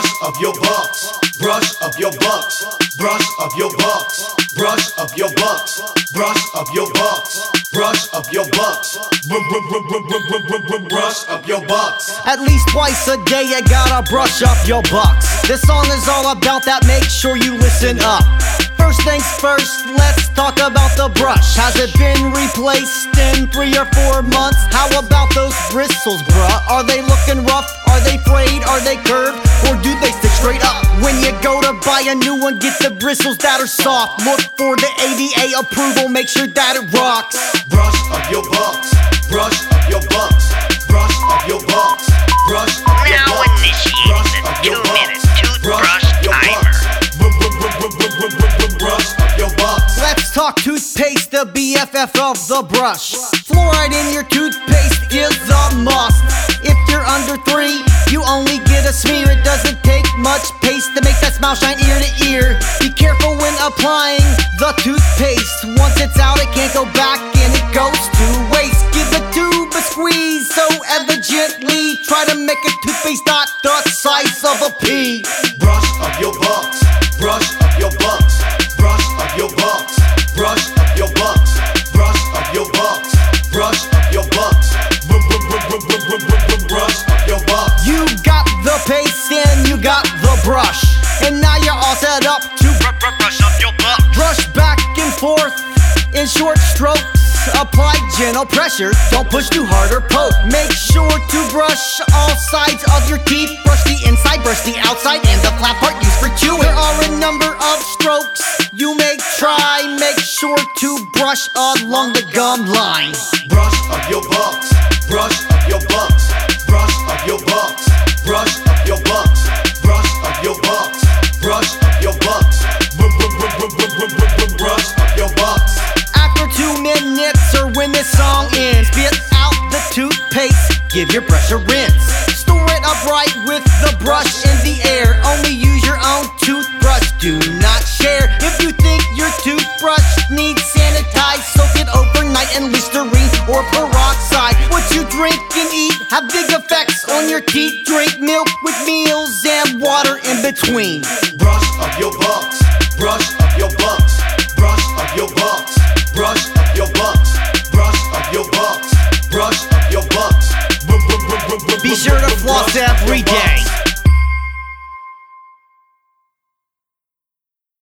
Brush up your bucks, brush up your bucks, brush up your bucks, brush up your bucks, brush up your bucks, brush up your bucks, brush up your bucks. At least twice a day you gotta brush up your bucks. This song is all about that, make sure you listen up. First things first, let's talk about the brush. Has it been replaced in 3 or 4 months? How about those bristles, bruh? Are they looking rough? Are they frayed? Are they curved? Or do they stick straight up? When you go to buy a new one, get the bristles that are soft. Look for the ADA approval, make sure that it rocks. Brush up your bucks, brush up your bucks, brush up your bucks, brush up your Now bucks, initiating the 2-minute toothbrush timer. Brush up your bucks. Let's talk toothpaste, the BFF of the brush. Fluoride in your toothpaste is a must. If you're under 3, you only get a smear. It doesn't take much paste to make that smile shine ear to ear. Be careful when applying the toothpaste. Once it's out, it can't go back and it goes to waste. Give the tube a squeeze so elegantly. Try to make a toothpaste not the size of a pea. Brush up your bucks, brush up your bucks, brush up your bucks, brush up your bucks, brush up your bucks, brush up your bucks, brush up your bucks. You got the paste and you got the brush, and now you're all set up to Brush up your butt. brush back and forth in short strokes. Apply gentle pressure, don't push too hard or poke. Make sure to brush all sides of your teeth. Brush the inside, brush the outside, and the flat part used for chewing. There are a number of strokes you may try. Make sure to brush along the gum line. Brush up your bucks, brush up your bucks, brush up your bucks, brush up your bucks, brush up your bucks, brush up your bucks, brush up your bucks. After 2 minutes or when this song ends, spit out the toothpaste, give your brush a rinse. Store it upright with the brush in the air. Only use your own toothbrush, do not share. If you think your toothbrush needs sanitize, soak it overnight in Listerine or peroxide. What you drink and eat have big effects on your teeth. Drink milk with meals and water in between. Brush up your bucks, brush up your bucks.